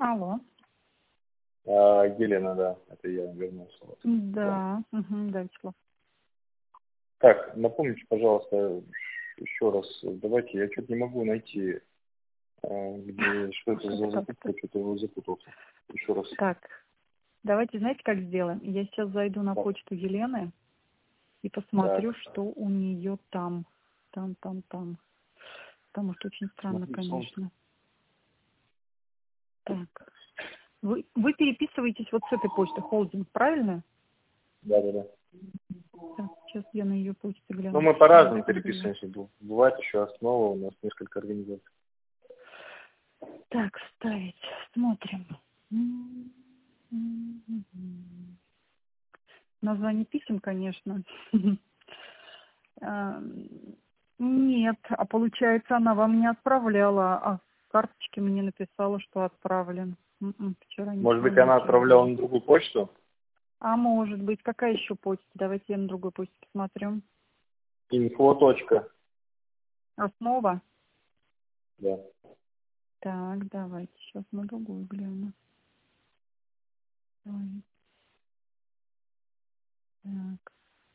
Алло. Елена, да, это я вернулся. Да, да, Вячеслав. Так, напомните, пожалуйста, еще раз, давайте, я что-то не могу найти, что это за закупка, что-то его запутался. Еще раз. Так, давайте, знаете, как сделаем? Я сейчас зайду на почту Елены и посмотрю, что у нее там. Потому что очень странно, конечно. Так. Вы переписываетесь вот с этой почты, холдинг, правильно? Да. Так, сейчас я на ее почте гляну. Ну, мы по-разному переписываемся. Бывает еще основа, у нас несколько организаций. Так, ставить. Смотрим. Название писем, конечно. Нет, а получается, она вам не отправляла, а в карточке мне написала, что отправлен. Вчера может быть, она отправляла на другую почту? А может быть, какая еще почта? Давайте я на другой почте посмотрю. Info. Основа? Да. Так, давайте сейчас на другую гляну. Так.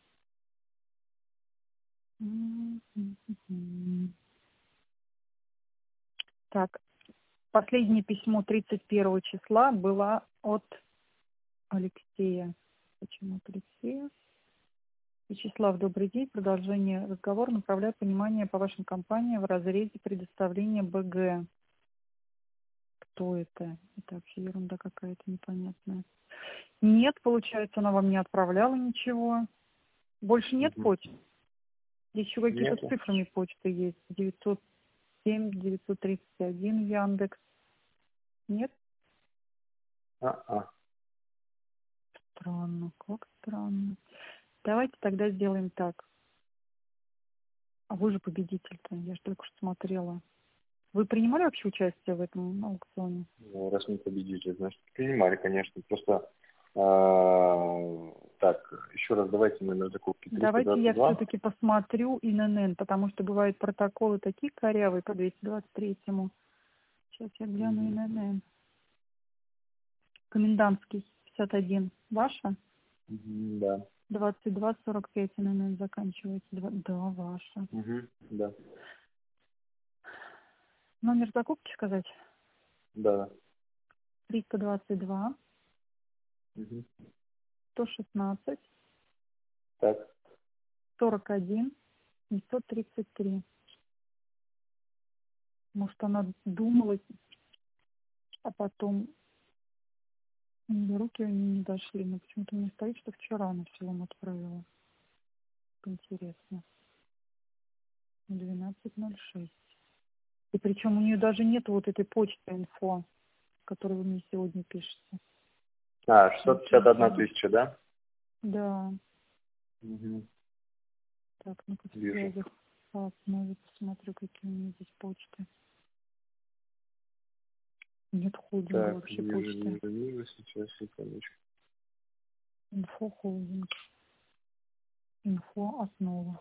Так, последнее письмо 31 числа было от Алексея. Почему от Алексея? Вячеслав, добрый день. Продолжение разговора. Направляю понимание по вашим компаниям в разрезе предоставления БГ. Кто это? Это вообще ерунда какая-то непонятная. Нет, получается, она вам не отправляла ничего. Больше нет почты? Здесь еще какие-то с цифрами почты есть. 907, 931 Яндекс. Нет? Странно, как странно. Давайте тогда сделаем так. А вы же победитель-то, я же только что смотрела. Вы принимали вообще участие в этом аукционе? Ну, раз мы победители, значит, принимали, конечно. Просто, так, еще раз давайте мы на закупке 322. Давайте я все-таки посмотрю ИНН, потому что бывают протоколы такие корявые по 223-му. Сейчас я гляну ИНН. Комендантский 51. Ваша? Да. 22:45 ИНН заканчивается. Да, ваша. Да. Номер закупки сказать? Да. 322. 116. Так. 41. 933. Может, она думала, а потом руки у нее не дошли. Но почему-то мне стоит, что вчера она все вам отправила. Интересно. 12:06. И причем у нее даже нет вот этой почты инфо, которую вы мне сегодня пишете. 651 тысяча, да? Да. Так, ну-ка в связях по основе посмотрю, какие у меня здесь почты. Нет холдинга вообще почты. Вижу, сейчас, секундочку. Инфо холдинг. Инфо основа.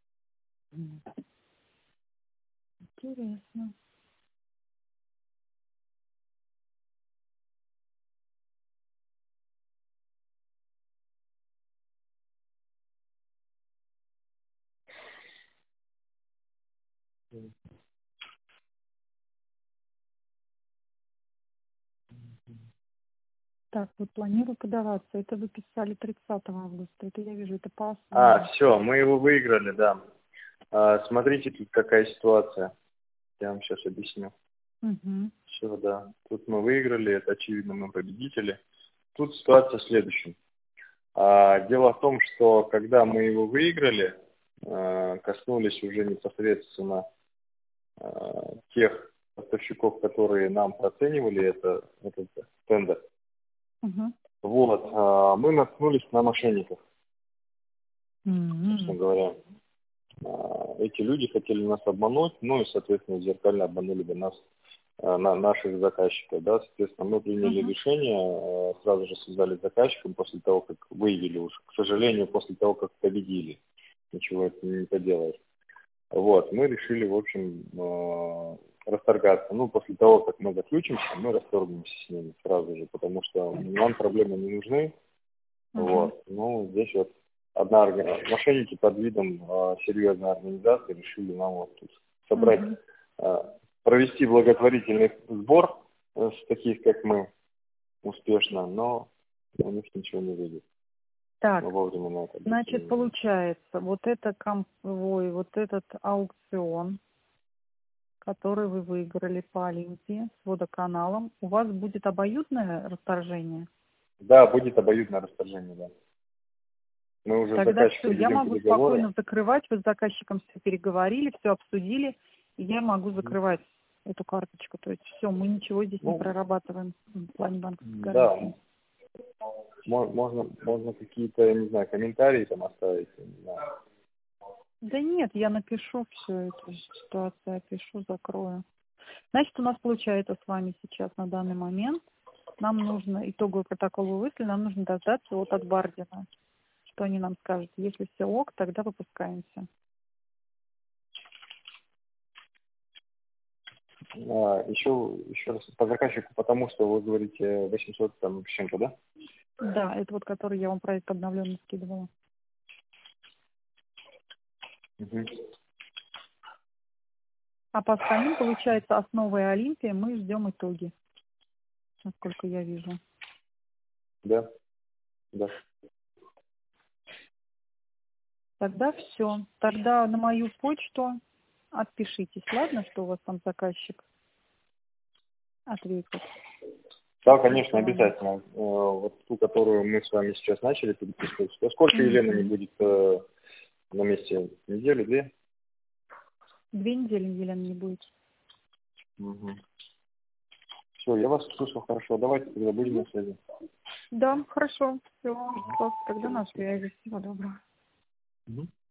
Интересно. Так, вот планирую подаваться. Это вы писали 30 августа. Это я вижу, это по основе. Все, мы его выиграли, да. Смотрите, тут какая ситуация. Я вам сейчас объясню. Все, да. Тут мы выиграли, это очевидно, мы победители. Тут ситуация следующая. Дело в том, что когда мы его выиграли, коснулись уже непосредственно тех поставщиков, которые нам проценивали этот тендер. Вот, мы наткнулись на мошенников. Собственно говоря, эти люди хотели нас обмануть, ну и, соответственно, зеркально обманули бы нас, наших заказчиков, да, соответственно, мы приняли решение, сразу же связались с заказчиком после того, как выявили уже, к сожалению, после того, как победили, ничего это не поделаешь. Вот, мы решили, в общем, расторгаться. Ну, после того, как мы заключимся, мы расторгнемся с ними сразу же, потому что нам проблемы не нужны. Вот. Ну, здесь вот мошенники под видом серьезной организации решили нам вот тут собрать, провести благотворительный сбор с таких, как мы, успешно, но у них ничего не выйдет. Так, значит, получается, вот этот аукцион, который вы выиграли по Олимпии с водоканалом, у вас будет обоюдное расторжение? Да, будет обоюдное расторжение, да. Мы уже тогда все, я могу спокойно закрывать, вы с заказчиком все переговорили, все обсудили, и я могу закрывать эту карточку. То есть все, мы ничего здесь не прорабатываем в плане банковской гарантии. Да. Можно какие-то, я не знаю, комментарии там оставить, я не знаю. Да нет, я напишу всю эту ситуацию, опишу, закрою. Значит, у нас получается с вами сейчас на данный момент, нам нужно, итоговый протокол вы выслали, нам нужно дождаться от Бардина. Что они нам скажут? Если все ок, тогда выпускаемся. Еще раз по заказчику, потому что вы говорите 800 там с чем-то, да? Да, это вот который я вам проект обновленный скидывала. А по остальным, получается, основой Олимпии мы ждем итоги, насколько я вижу. Да. Тогда все. Тогда на мою почту отпишитесь, ладно, что у вас там заказчик ответит? Да, конечно, обязательно. Вот ту, которую мы с вами сейчас начали переписывать. Сколько Елена не будет на месте? Неделю, 2? 2 недели Елена не будет. Все, я вас слышал хорошо. Давайте тогда будем на связи. Да, хорошо. Все, тогда на связи. Всего доброго.